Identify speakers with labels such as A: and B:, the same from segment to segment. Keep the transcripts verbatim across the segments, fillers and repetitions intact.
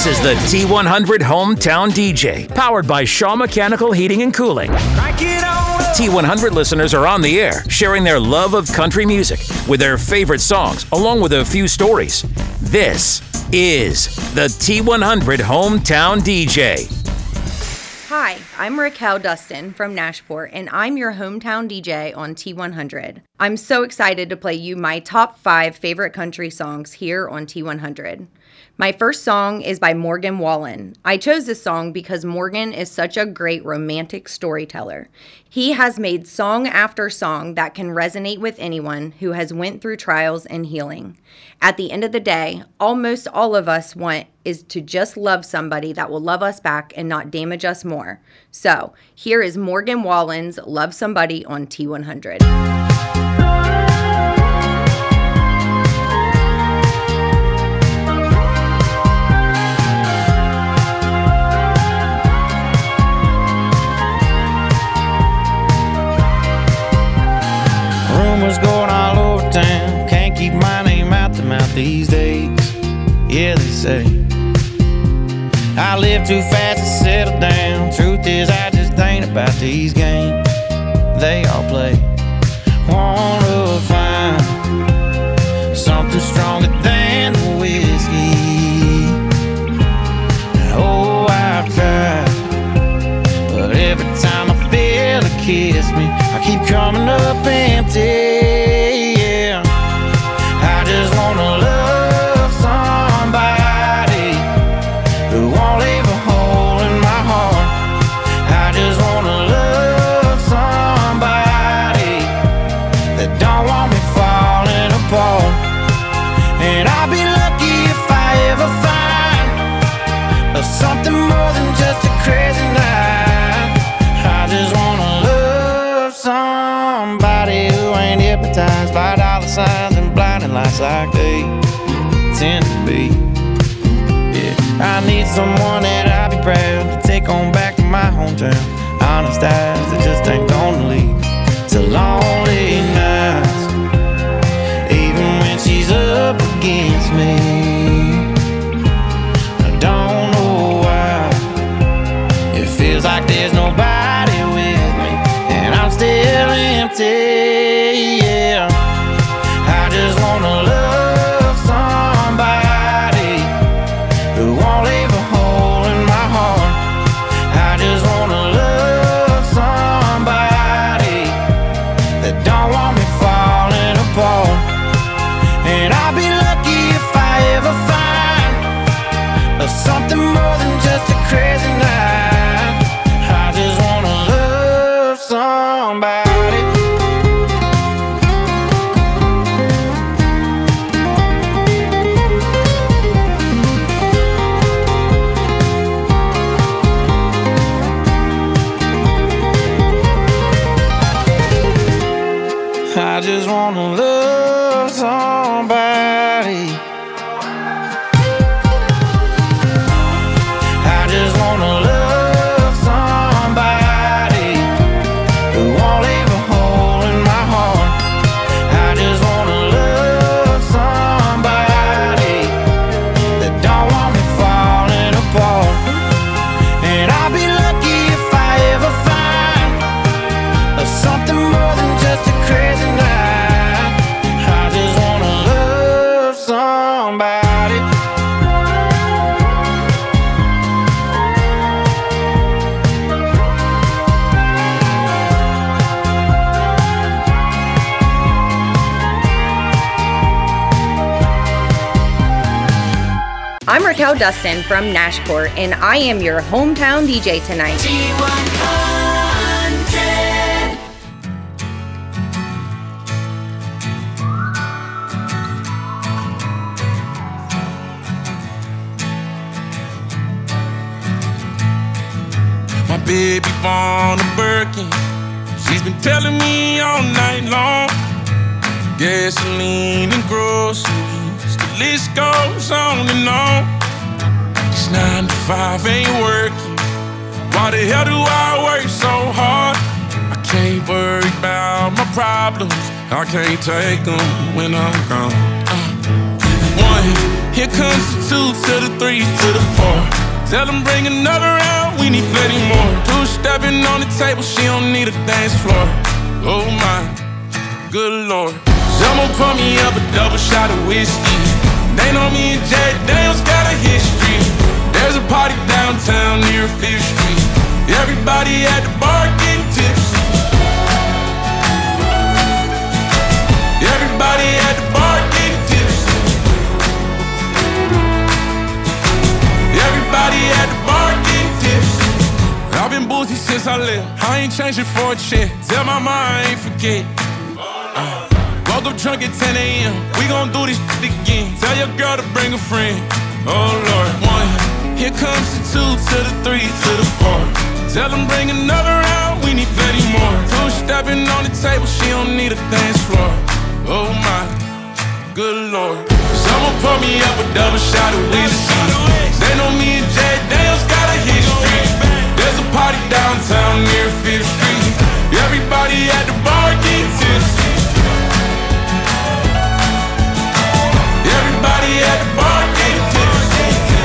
A: is the T one hundred Hometown D J, powered by Shaw Mechanical Heating and Cooling. T one hundred listeners are on the air, sharing their love of country music with their favorite songs, along with a few stories. This is the T one hundred Hometown D J.
B: Hi, I'm Raquel Dustin from Nashport, and I'm your hometown D J on T one hundred. I'm so excited to play you my top five favorite country songs here on T one hundred. My first song is by Morgan Wallen. I chose this song because Morgan is such a great romantic storyteller. He has made song after song that can resonate with anyone who has went through trials and healing. At the end of the day, almost all of us want is to just love somebody that will love us back and not damage us more. So, here is Morgan Wallen's Love Somebody on T one hundred.
C: Rumors going all over town, can't keep my name out the mouth these days. Yeah, they say I live too fast to settle down. Truth is, I just ain't about these games they all play. Wanna find something stronger than the whiskey. Oh, I've tried, but every time I feel it kiss me, I keep coming up empty. Yeah, I just wanna love somebody who won't leave a hole in my heart. I just wanna love somebody that don't want me falling apart. And I'll be lucky if I ever find something more than just a crazy night. I just wanna love somebody who ain't hypnotized by dollar signs and blinding lights like they tend to be. Yeah, I need someone that I'll be proud to take on back to my hometown. Honest eyes that just ain't gonna leave to lonely nights, even when she's up against me. I don't know why it feels like there's nobody with me, and I'm still empty. Yeah, I just wanna love somebody who won't leave a hole in my heart. I just wanna love somebody that don't want me falling apart. And I'll be lucky if I ever find something more than just a crazy night. I just wanna love somebody. I just wanna love somebody. I just wanna love somebody who won't leave a hole in my heart. I just wanna love somebody that don't want me falling apart. And I'll be lucky if I ever find something more than just a crazy night. I just wanna love somebody.
B: I'm Raquel Dustin from Nashport, and I am your hometown D J tonight.
D: T one hundred.
E: My baby born a Birkin. She's been telling me all night long. Gasoline and groceries, the list goes on and on. This nine to five ain't working. Why the hell do I work so hard? I can't worry about my problems. I can't take them when I'm gone. Uh, one Here comes the two to the three to the four. Tell them bring another round, we need plenty more. Two stepping on the table, she don't need a dance floor. Oh my, good Lord. Someone pour me up a double shot of whiskey. They know me and Jack Daniels got a history. There's a party downtown near Fifth Street. Everybody at the bar getting tipsy. Everybody at the bar getting tipsy. Everybody at the bar getting tipsy. I've been boozy since I left. I ain't changing for a check. Tell my mom I ain't forget. Uh, woke up drunk at ten a.m. We gon' do this shit again. Tell your girl to bring a friend. Oh Lord, one. Here comes the two to the three to the four. Tell them bring another round, we need plenty more. Two stepping on the table, she don't need a dance floor. Oh my, good Lord. Someone pour me up a double shot of whiskey. They know me and Jack Daniels got a history. There's a party downtown near Fifth Street. Everybody at the bar getting tipsy. Everybody at the bar getting tipsy.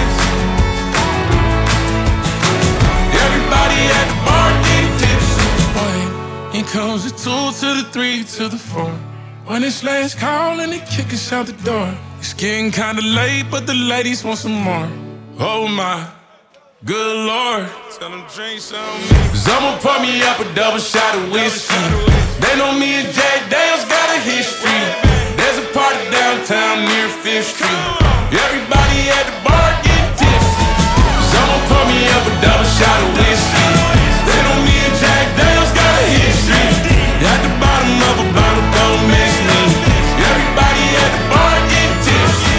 E: Everybody at the bar getting tipsy. Boy, here comes the two to the three to the four. When it's last call and they kick us out the door. It's getting kinda late, but the ladies want some more. Oh my, good Lord. Tell them drink some. Someone pour me up a double shot of whiskey. They know me and Jack Daniels got a history. There's a party downtown near Fifth Street. Everybody at the bar getting tipsy. Someone pour me up a double shot of whiskey. They know me and Jack Daniels got a history. At the bottom of a bottle, don't miss me. Everybody at the bar getting tipsy.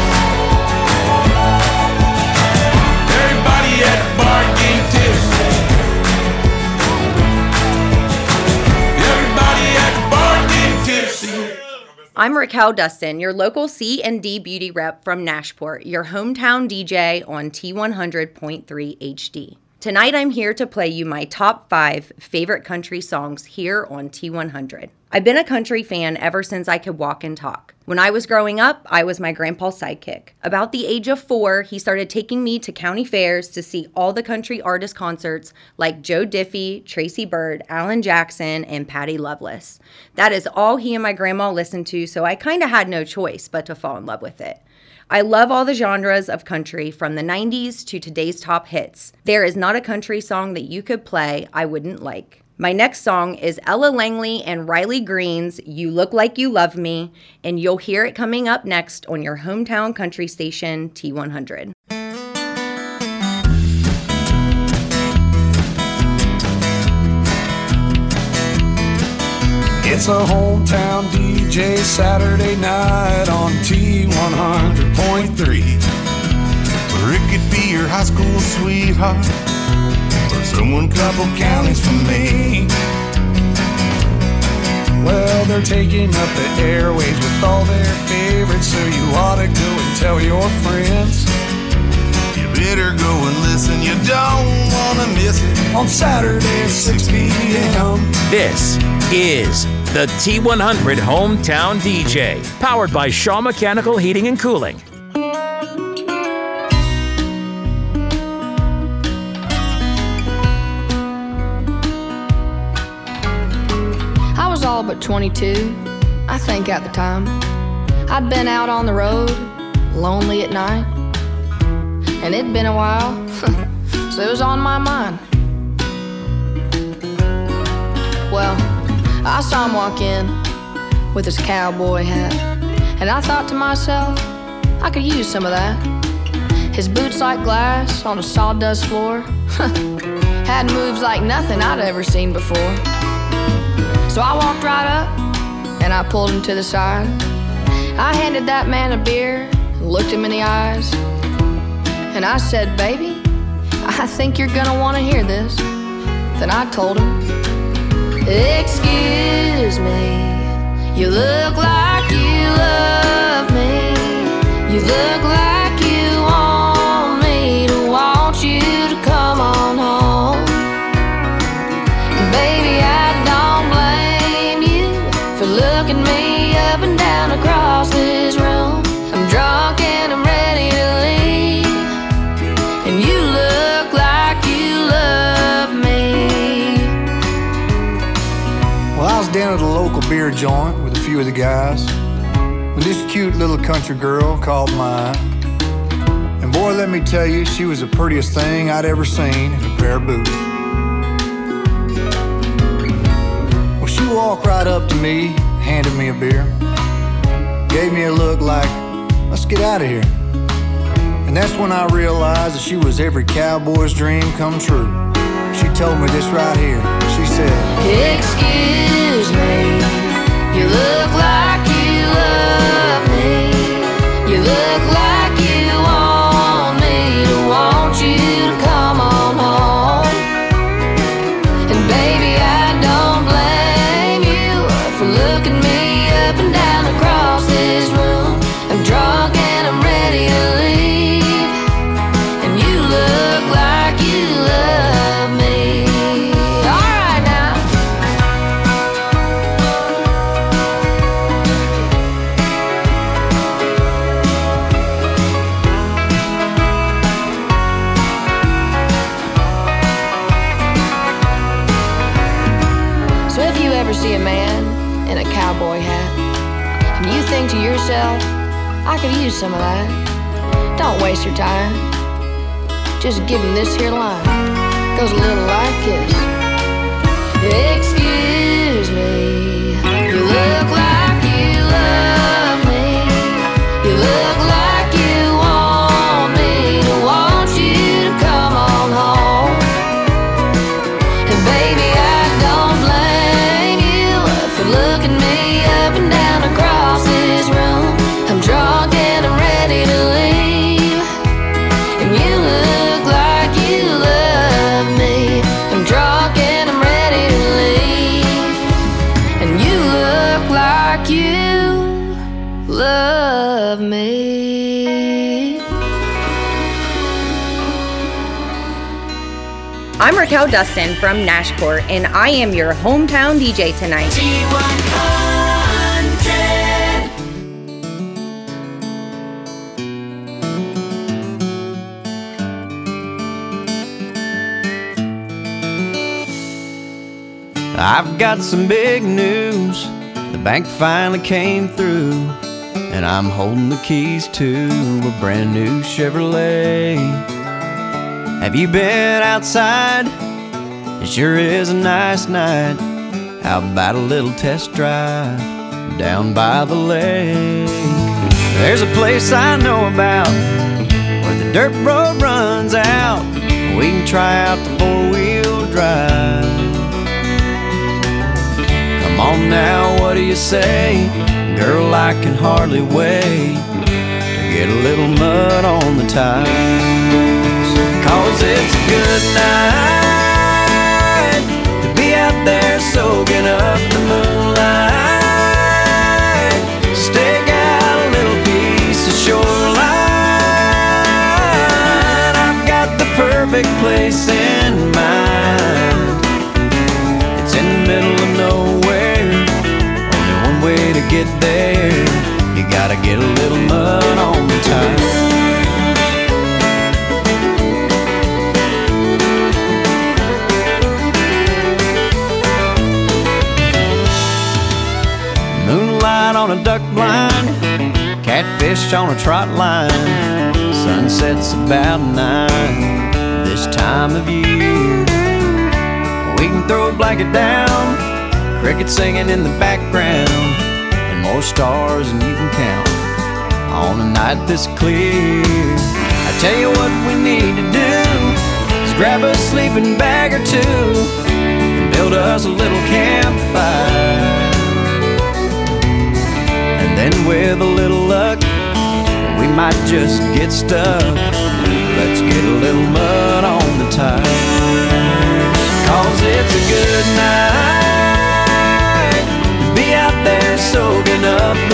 E: Everybody at the bar getting tipsy. Everybody at the bar getting tipsy.
B: I'm Raquel Dustin, your local C and D beauty rep from Nashport, your hometown D J on T one hundred point three H D. Tonight I'm here to play you my top five favorite country songs here on T one hundred. I've been a country fan ever since I could walk and talk. When I was growing up, I was my grandpa's sidekick. About the age of four, he started taking me to county fairs to see all the country artist concerts like Joe Diffie, Tracy Byrd, Alan Jackson, and Patty Loveless. That is all he and my grandma listened to, so I kind of had no choice but to fall in love with it. I love all the genres of country from the nineties to today's top hits. There is not a country song that you could play I wouldn't like. My next song is Ella Langley and Riley Green's You Look Like You Love Me, and you'll hear it coming up next on your hometown country station, T one hundred.
D: It's a hometown D J Saturday night on T one hundred point three.
F: Or it could be your high school sweetheart, or someone couple counties from me.
D: Well, they're taking up the airwaves with all their favorites, so you ought to go and tell your friends.
F: You better go and listen, you don't want to miss it.
D: On Saturday at six p.m.
A: This is the T one hundred Hometown D J, powered by Shaw Mechanical Heating and Cooling.
G: I was all but twenty-two, I think at the time. I'd been out on the road, lonely at night, and it'd been a while, so it was on my mind. Well, I saw him walk in with his cowboy hat, and I thought to myself, I could use some of that. His boots like glass on a sawdust floor had moves like nothing I'd ever seen before. So I walked right up and I pulled him to the side. I handed that man a beer and looked him in the eyes, and I said, baby, I think you're gonna want to hear this. Then I told him, excuse me, you look like you love me. You look like you want me to want you to come on home. And baby, I don't blame you for looking me up and down across this room. I'm drunk and I'm ready
D: I was down at a local beer joint with a few of the guys when this cute little country girl called mine. And boy, let me tell you, she was the prettiest thing I'd ever seen in a pair of boots. Well, she walked right up to me, handed me a beer, gave me a look like, let's get out of here. And that's when I realized that she was every cowboy's dream come true. She told me this right here. She said,
G: excuse me, you look like you love me. You look like you want me to want you to come on home. And baby, I don't blame you for looking me up and down across this room. I'm drunk and I'm ready to leave, and you look like you love me. All right now. So if you ever see a man in a cowboy hat and you think to yourself, I could use some of that, don't waste your time. Just give him this here line. Goes a little like this. Excuse me, you look like you love me. You look like you want me to want you to come on home. And baby, I don't blame you for looking me up and down across this room. I'm drunk and I'm ready to leave, and you look like you love me. I'm drunk and I'm ready to leave, and you look like you love me.
B: I'm Raquel Dustin from Nashport, and I am your hometown D J tonight.
H: T one hundred.
C: I've got some big news. The bank finally came through, and I'm holding the keys to a brand new Chevrolet. Have you been outside? It sure is a nice night. How about a little test drive down by the lake? There's a place I know about where the dirt road runs out. We can try out the four-wheel drive. Come on now, what do you say? Girl, I can hardly wait to get a little mud on the tires. Cause it's a good night to be out there soaking up the moonlight. Stake out a little piece of shoreline. I've got the perfect place in mind. It's in the middle of nowhere, only one way to get there. You gotta get a little mud on the tires. Moonlight on a duck blind, catfish on a trot line. Sunset's about nine this time of year. We can throw a blanket down, crickets singing in the background, and more stars than you can count on a night this clear. I tell you what we need to do is grab a sleeping bag or two and build us a little campfire. And then with a little luck, we might just get stuck. Let's get a little mud on the tires. Cause it's a good night to be out there soaking up the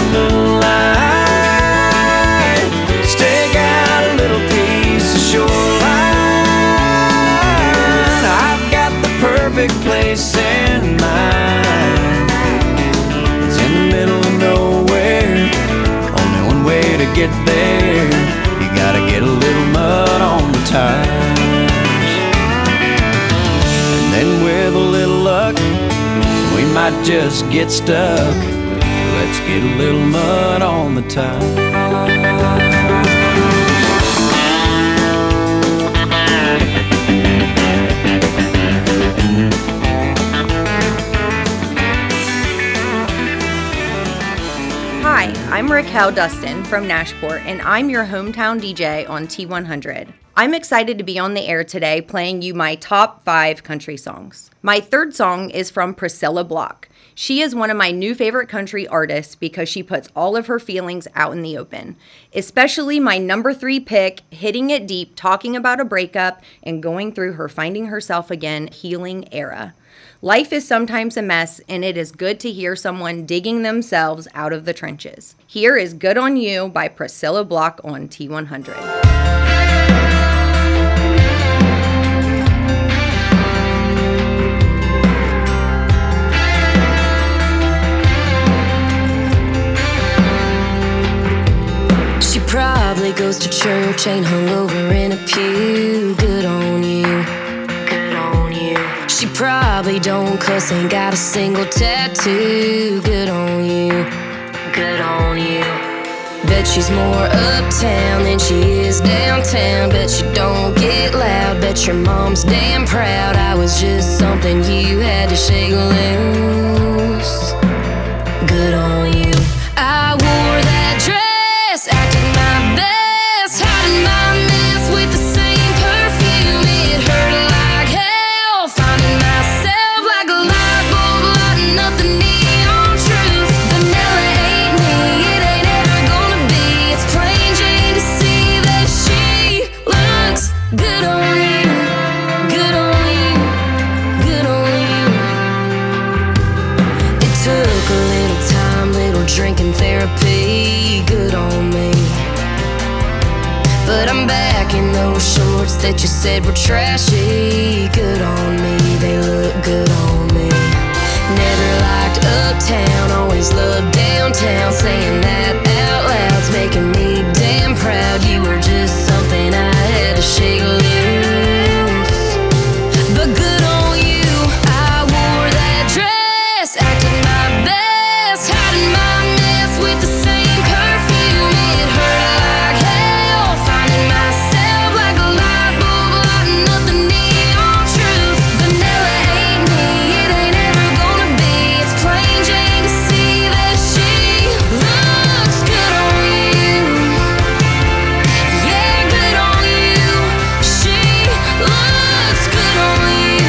C: moonlight. Stake out a little piece of shoreline. I've got the perfect place in mind. It's in the middle of nowhere, only one way to get there. You gotta get a little mud on the tires. And then with a little luck, just get stuck. Let's get a little mud on the tires.
B: Hi, I'm Raquel Dustin from Nashport, and I'm your hometown D J on T one hundred. I'm excited to be on the air today playing you my top five country songs. My third song is from Priscilla Block. She is one of my new favorite country artists because she puts all of her feelings out in the open. Especially my number three pick, Hitting It Deep, talking about a breakup and going through her finding herself again healing era. Life is sometimes a mess, and it is good to hear someone digging themselves out of the trenches. Here is Good on You by Priscilla Block on T one hundred.
I: She probably goes to church, ain't hungover in a pew. Good on you. Good on you. She probably don't cuss, ain't got a single tattoo. Good on you. Good on you. Bet she's more uptown than she is downtown. Bet you don't get loud. Bet your mom's damn proud. I was just something you had to shake loose. Good on you. I wore that dress, acted my best, hiding my mess with the same perfume. It hurt like hell, finding myself like a light bulb lighting up the neon truth. Vanilla ain't me, it ain't ever gonna be. It's plain Jane to see that she looks good on you, good on you, good on you. It took a little time, little drinking therapy, good on me. But I'm back in those shorts that you said were trashy. Good on me, they look good on me. Never liked uptown, always loved downtown. Saying that out loud's making me damn proud. You were just something I had to shake loose. But good on you, I wore that dress, acted my best, hiding my mess with the same perfume. It hurt like hell, finding myself like a light bulb lighting up the neon truth. Vanilla ain't me, it ain't ever gonna be. It's plain Jane to see that she looks good on you. Yeah, good on you. She looks good on you.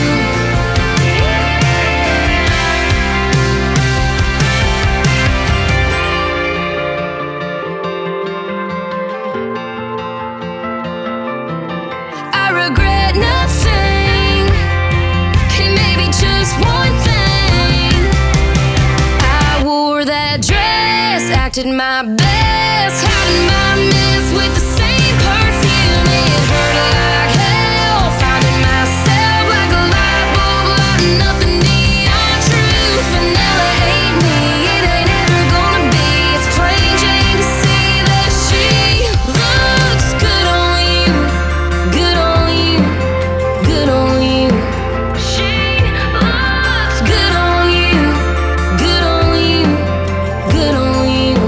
I: I regret nothing. Okay, maybe just one thing. I wore that dress, acted my best, hiding my mess with the same perfume. It hurt like hell, finding myself like a light bulb lighting up the neon truth. Vanilla ain't me, it ain't ever gonna be. It's plain Jane to see that she looks good on you, good on you, good on you. She looks good on you, good on you, good on you.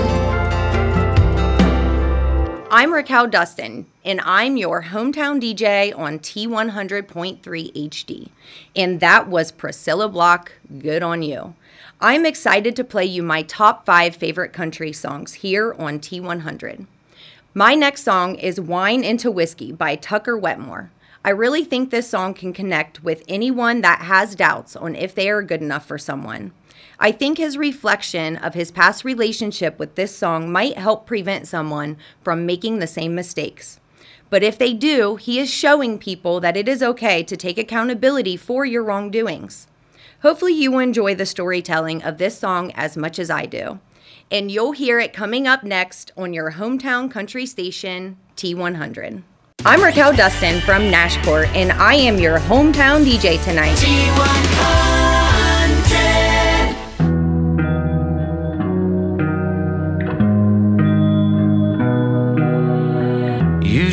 B: I'm Raquel Dustin, and I'm your hometown D J on T one hundred point three H D. And that was Priscilla Block, Good on You. I'm excited to play you my top five favorite country songs here on T one hundred. My next song is Wine into Whiskey by Tucker Wetmore. I really think this song can connect with anyone that has doubts on if they are good enough for someone. I think his reflection of his past relationship with this song might help prevent someone from making the same mistakes. But if they do, he is showing people that it is okay to take accountability for your wrongdoings. Hopefully you will enjoy the storytelling of this song as much as I do. And you'll hear it coming up next on your hometown country station, T one hundred. I'm Raquel Dustin from Nashport, and I am your hometown D J tonight.
H: T one hundred.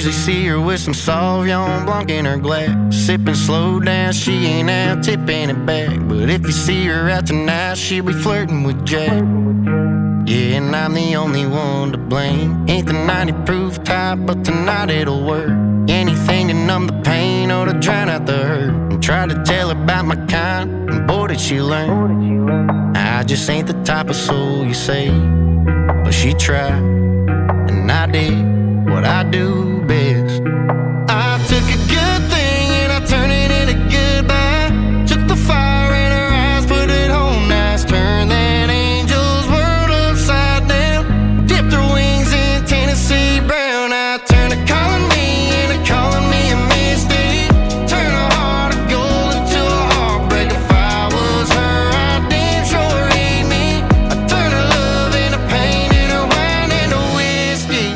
C: usually see her with some Sauvignon Blanc in her glass, sipping slow down, she ain't out tipping it back. But if you see her out tonight, she'll be flirting with Jack. Yeah, and I'm the only one to blame. Ain't the ninety proof type, but tonight it'll work. Anything to numb the pain or to drown out the hurt. And try to tell her about my kind, and boy did she learn. I just ain't the type of soul you say. But she tried, and I did what I do best. I took a good thing and I turned it into goodbye. Took the fire in her eyes, put it on nice. Turned that angel's world upside down. Dipped her wings in Tennessee brown. I turned her calling me into calling me a misty. Turn a heart of gold into a heartbreak. If I was her, I'd damn sure eat me. I turned her love into pain and her wine into whiskey.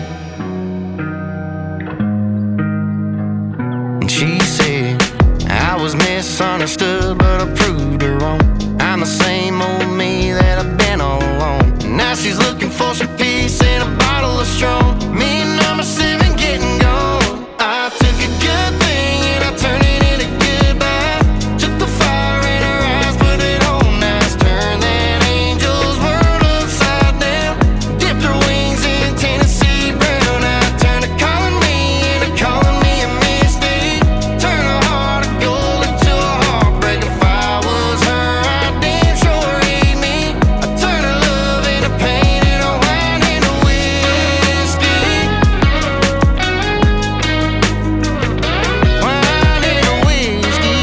C: And she said I was misunderstood, but I proved her wrong. I'm the same old me that I've been all along. Now she's looking for some peace in a bottle of strong. Me and number seven getting gone. I took a good thing and I turned it into goodbye. Took the fire in her eyes, put it on nice. Turned that angel's world upside down. Dipped her wings in Tennessee brown. I turned her calling me into calling me a misty. Turn a heart of gold into a heartbreak. If I was her, I'd damn sure eat me. I turned her love into pain and her wine into whiskey. Wine into whiskey.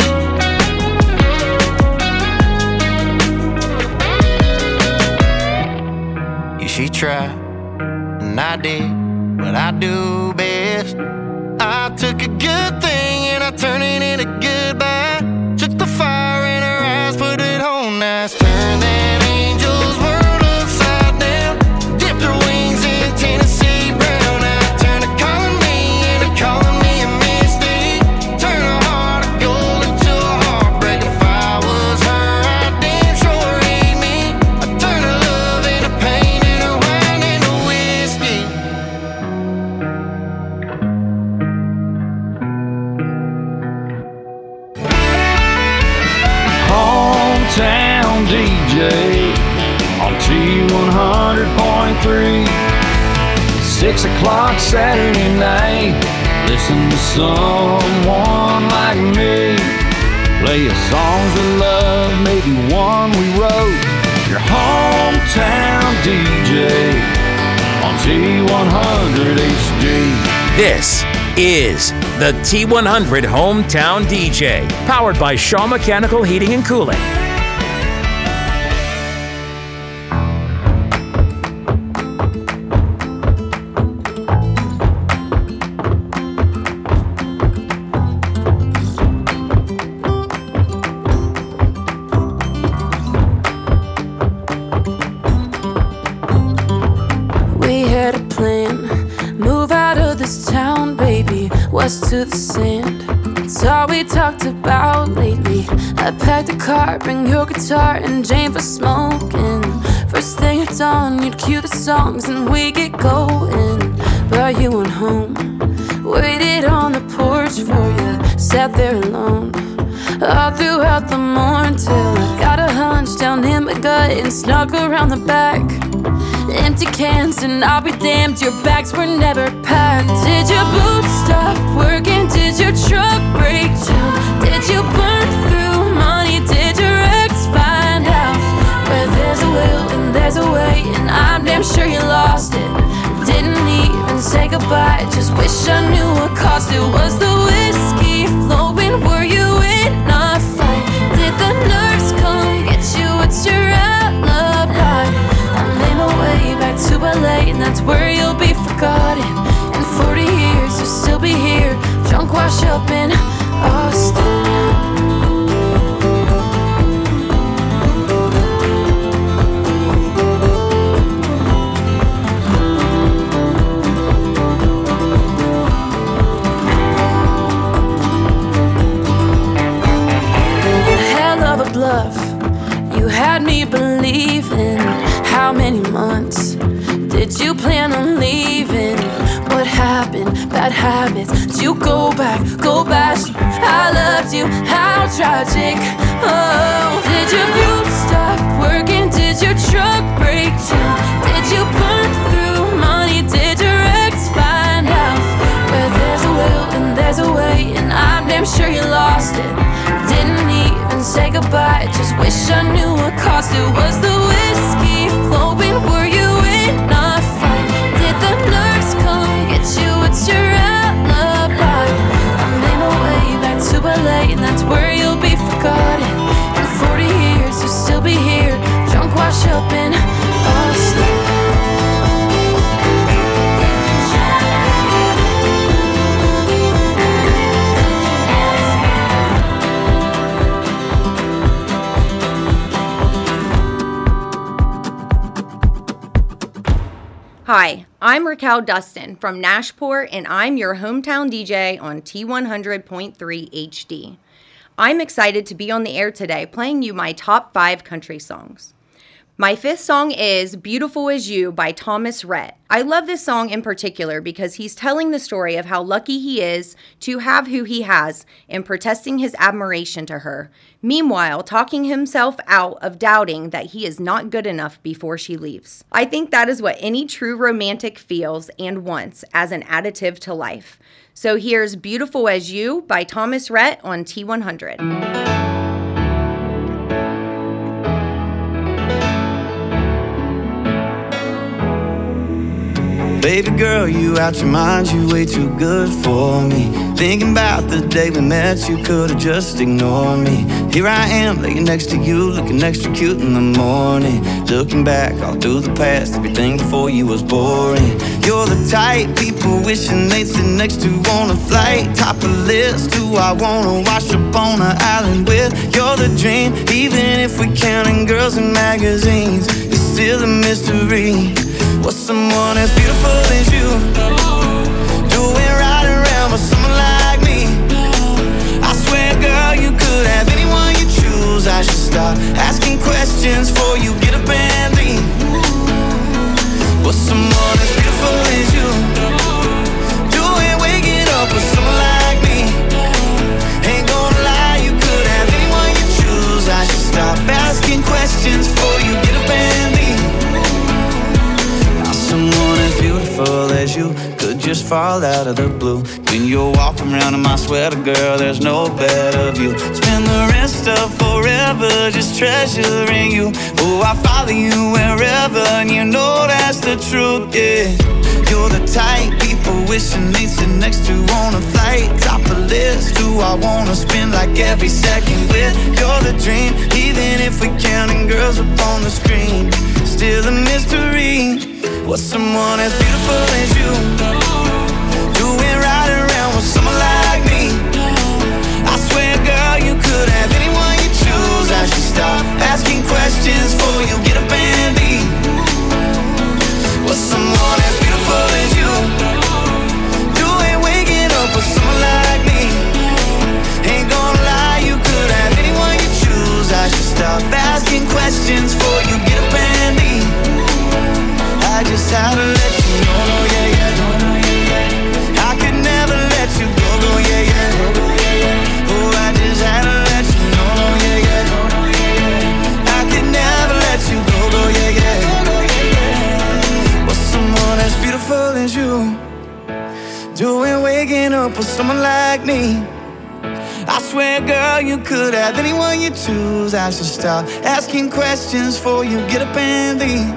C: Yeah, she tried, and I did what I do best. I took a good thing and I turned it into goodbye. Took the fire in her eyes, put it on nice. Turned that angel's world upside down. Dipped her wings in Tennessee brown. I turned her calling me into calling me a misty. Turn a heart of gold into a heartbreak. If I was her, I'd damn sure eat me. I turned her love into pain and her wine into whiskey.
J: Hometown D J on T one hundred point three. Six o'clock Saturday night. Listen to someone like me. Play us songs of love, maybe one we wrote. Your hometown D J on T one hundred H D.
A: This is the T one hundred Hometown D J, powered by Shaw Mechanical Heating and Cooling.
I: We had a plan, move out of this town, baby, west to the sand. It's all we talked about lately. I packed a car, bring your guitar and Jane for smoking. First thing at dawn, you'd cue the songs and we get going. But you went home, waited on the porch for you, sat there alone all throughout the morning till I got a hunch down in my gut and snuck around the back. Empty cans and I'll be damned, your bags were never packed. Did your boots stop working? Did your truck break down? Did you burn through money? Did your ex find out? Where there's a will and there's a way, and I'm damn sure you lost it. Didn't even say goodbye, just wish I knew what caused it. Was the whiskey flowing? Were you in a fight? Did the nurse come get you? What's your alibi? I made my way back to L A, and that's where you'll be forgotten. In forty years, you'll still be here, drunk, wash up in Austin.
K: bad habits. Did you go back, go back? I loved you, how tragic. Oh, did your boots stop working? Did your truck break down? Did you burn through money? Did your ex find out? Where there's a will and there's a way, and I'm damn sure you lost it. Didn't even say goodbye, just wish I knew what cost it. Was the whiskey flowing? Were you in a fight? Did the nurse come get you? What's your alibi? I made my way back to L A, and that's where you'll be forgotten. In forty years you'll still be here, drunk, washed up and asleep.
B: Hi, I'm Raquel Dustin from Nashport, and I'm your hometown D J on T one hundred point three H D. I'm excited to be on the air today playing you my top five country songs. My fifth song is Beautiful As You by Thomas Rhett. I love this song in particular because he's telling the story of how lucky he is to have who he has and protesting his admiration to her. Meanwhile, talking himself out of doubting that he is not good enough before she leaves. I think that is what any true romantic feels and wants as an additive to life. So here's Beautiful As You by Thomas Rhett on T one hundred.
C: Baby girl, you out your mind, you way too good for me. Thinking about the day we met, you could've just ignored me. Here I am, laying next to you, looking extra cute in the morning. Looking back all through the past, everything before you was boring. You're the type people wishing they'd sit next to on a flight. Top of the list, who I wanna wash up on an island with. You're the dream, even if we're counting girls in magazines. It's still a mystery. What's someone as beautiful as you doing right around with someone like me? I swear, girl, you could have anyone you choose. I should stop asking questions before you get up and leave. What's someone as beautiful as you doing waking up with someone like me? Ain't gonna lie, you could have anyone you choose. I should stop asking questions before you get up and leave. Someone as beautiful as you could just fall out of the blue. When you're walking around in my sweater, girl, there's no better view. Spend the rest of forever just treasuring you. Oh, I follow you wherever, and you know that's the truth, yeah. You're the type people wishing they'd sit next to on a flight. Top of the list, who I wanna spend like every second with. You're the dream, even if we're counting girls up on the screen. Still a mystery. What's someone as beautiful as you doing right around with someone like me? I swear, girl, you could have anyone you choose. I should stop asking questions before you get up and leave. What's someone as beautiful as you doing waking up with someone like me? Ain't gonna lie, you could have anyone you choose. I should stop asking questions before you get up and leave. I just had to let you know, no, yeah, yeah, no, no, yeah, yeah. I could never let you go, go, yeah, yeah, no, no, yeah, yeah. Oh, I just had to let you know, no, yeah, yeah, no, no, yeah, yeah. I could never let you go, go, yeah, yeah, no, no, yeah, yeah. What's someone as beautiful as you doing waking up with someone like me? I swear, girl, you could have anyone you choose. I should stop asking questions before you get up and leave.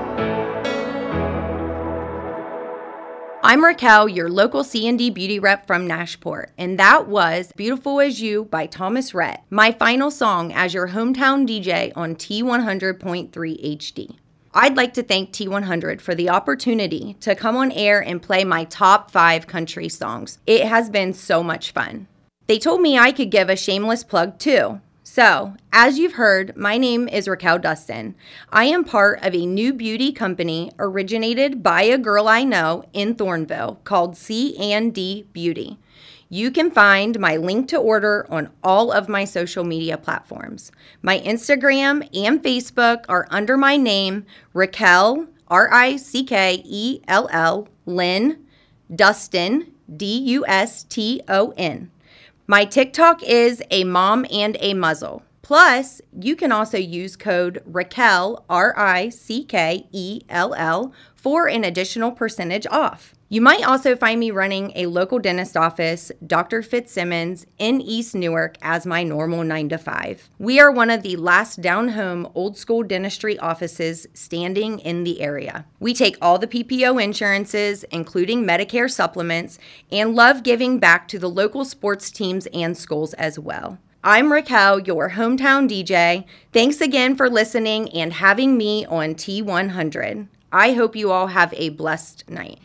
B: I'm Raquel, your local C and D beauty rep from Nashport, and that was Beautiful As You by Thomas Rhett, my final song as your hometown D J on T one hundred point three H D. I'd like to thank T one hundred for the opportunity to come on air and play my top five country songs. It has been so much fun. They told me I could give a shameless plug too. So, as you've heard, my name is Raquel Dustin. I am part of a new beauty company originated by a girl I know in Thornville called C and D Beauty. You can find my link to order on all of my social media platforms. My Instagram and Facebook are under my name, Raquel, R I C K E L L, Lynn, Dustin, D U S T O N. My TikTok is a mom and a muzzle. Plus, you can also use code Raquel, R I C K E L L, for an additional percentage off. You might also find me running a local dentist office, Doctor Fitzsimmons, in East Newark as my normal nine to five. We are one of the last down-home old-school dentistry offices standing in the area. We take all the P P O insurances, including Medicare supplements, and love giving back to the local sports teams and schools as well. I'm Raquel, your hometown D J. Thanks again for listening and having me on T one hundred. I hope you all have a blessed night.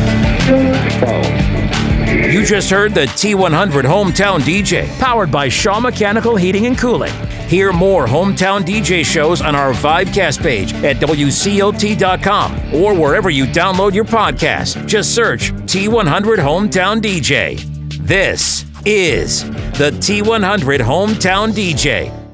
A: You just heard the T one hundred Hometown D J, powered by Shaw Mechanical Heating and Cooling. Hear more Hometown D J shows on our Vibecast page at W C O T dot com or wherever you download your podcast. Just search T one hundred Hometown D J. This is the T one hundred Hometown D J.